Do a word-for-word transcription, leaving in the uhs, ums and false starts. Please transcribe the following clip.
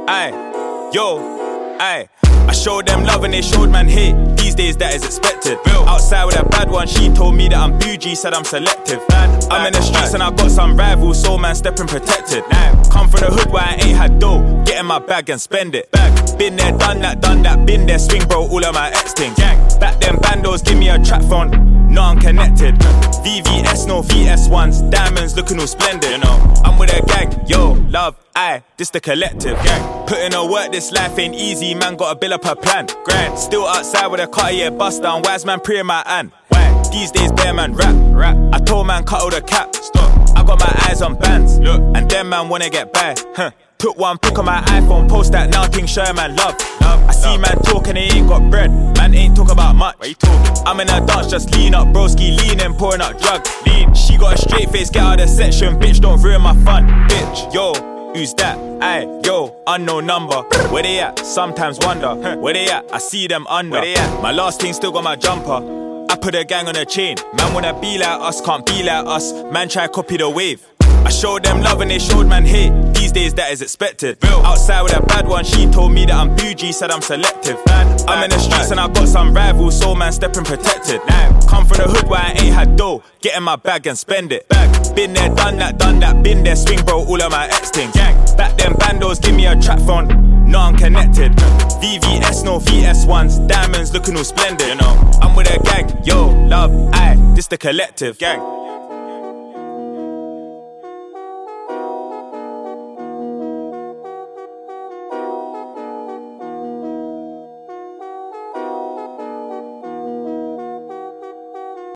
Aye, yo, aye. I showed them love and they showed man hate. These days that is expected. Bill. Outside with a bad one, she told me that I'm bougie, said I'm selective. Bad, bad, I'm in the streets bad. And I got some rivals, so man stepping protected. Nah. Come from the hood where I ain't had dough, get in my bag and spend it. Bag. Been there, done that, done that, been there, swing bro, all of my ex things. Gang. Back them bandos, give me a trap phone, no I'm connected. V V S, no V S ones, diamonds looking all splendid. You know, I'm with a gang, yo, love, aye, this the collective. Gang. Putting in work, this life ain't easy, man, gotta build up a plan. Grind, still outside with a Cartier bust down, wise man praying my hand. Why? These days bear man rap, rap. I told man cut all the cap, stop. I got my eyes on bands, look, and them man wanna get by, huh. Put one pic on my iPhone, post that now, think sure man love, love. I see man talking, they ain't got bread, man ain't talk about much. What you talking? I'm in a dance, just lean up, broski, leaning, pouring up drugs. Lean. She got a straight face, get out of the section, bitch, don't ruin my fun, bitch. Yo, who's that? Aye, yo, unknown number. Where they at? Sometimes wonder. Where they at? I see them under. Where they at? My last team still got my jumper. I put a gang on a chain. Man wanna be like us, can't be like us. Man try copy the wave. I showed them love and they showed man hate. These days that is expected. Bill. Outside with a bad one, she told me that I'm bougie, said I'm selective. Bad, I'm in the streets bad. And I got some rivals, so man stepping protected. Nah. Come from the hood where I ain't had dough, get in my bag and spend it. Bag. Been there, done that, done that, been there, swing bro, all of my ex things. Gang. Back them bandos, give me a trap phone, no I'm connected. V V S, no V S ones, diamonds looking all splendid. You know, I'm with a gang, yo, love, aye, this the collective. Gang.